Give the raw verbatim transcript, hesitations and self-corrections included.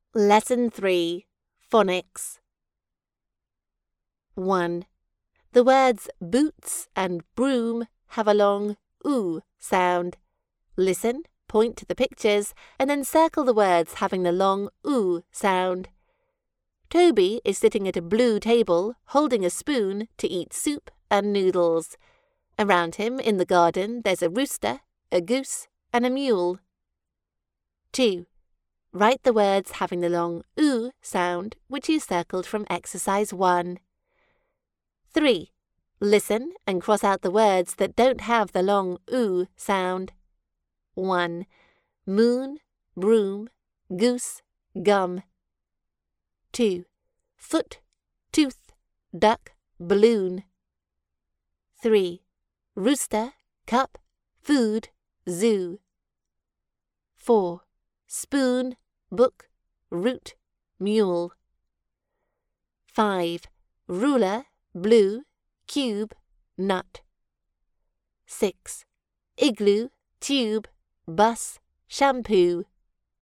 Lesson three. Phonics. one. The words boots and broom have a long oo sound. Listen, point to the pictures, and then circle the words having the long oo sound. Toby is sitting at a blue table, holding a spoon to eat soup and noodles. Around him in the garden there's a rooster, a goose, and a mule. two. Write the words having the long oo sound, which you circled from exercise one. three. Listen and cross out the words that don't have the long oo sound. one. Moon, broom, goose, gum. two. Foot, tooth, duck, balloon. three. Rooster, cup, food, zoo. four. Spoon, book, root, mule. five. Ruler, blue, cube, nut. six. Igloo, tube, bus, shampoo.